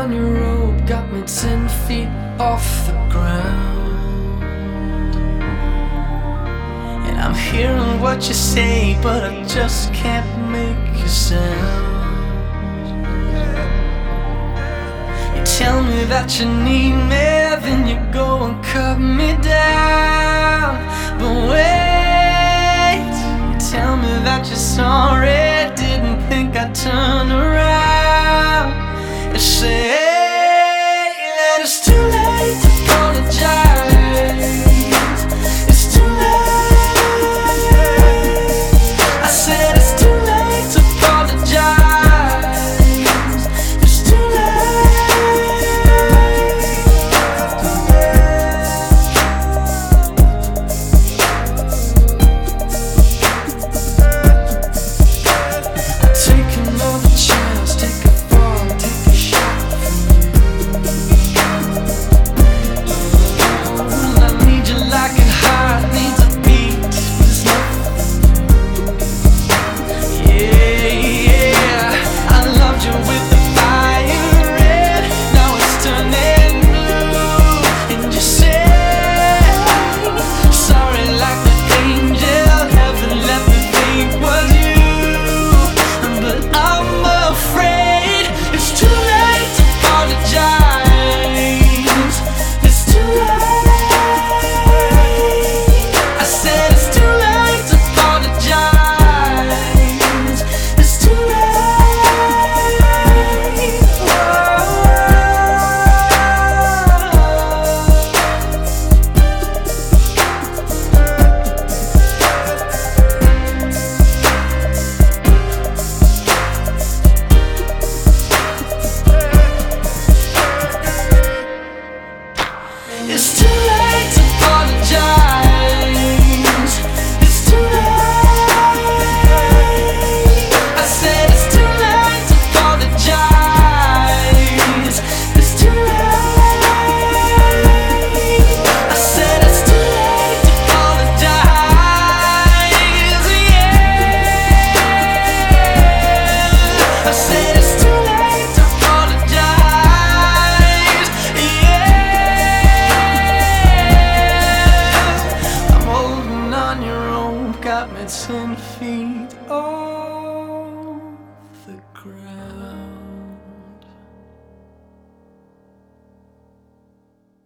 down your road got me 10 feet off the ground. And I'm hearing what you say, but I just can't make a sound. You tell me that you need me, then you go and cut me down. But wait, you tell me that you're sorry, didn't think I'd turn around.